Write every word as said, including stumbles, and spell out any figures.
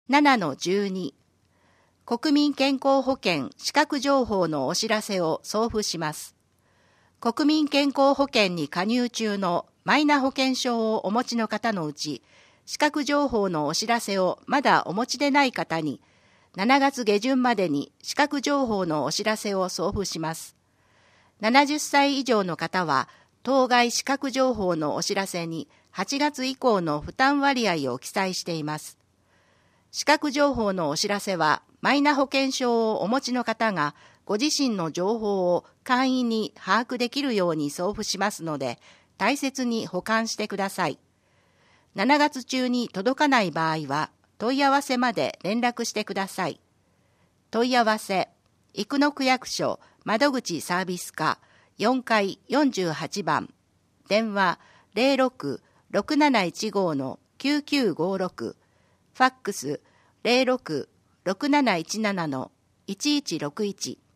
ななのじゅうに 国民健康保険資格情報のお知らせを送付します。国民健康保険に加入中のマイナ保険証をお持ちの方のうち、資格情報のお知らせをまだお持ちでない方に、しちがつ下旬までに資格情報のお知らせを送付します。ななじゅっさい以上の方は、当該資格情報のお知らせにはちがつ以降の負担割合を記載しています。資格情報のお知らせは、マイナ保険証をお持ちの方がご自身の情報を簡易に把握できるように送付しますので、大切に保管してください。しちがつ中に届かない場合は、問い合わせまで連絡してください。問い合わせ、生野区役所窓口サービス課よんかいよんじゅうはちばん、電話 ゼロろく ろくなないちご のきゅうきゅうごろく、ファックス ゼロろく ろくなないちなな のいちいちろくいち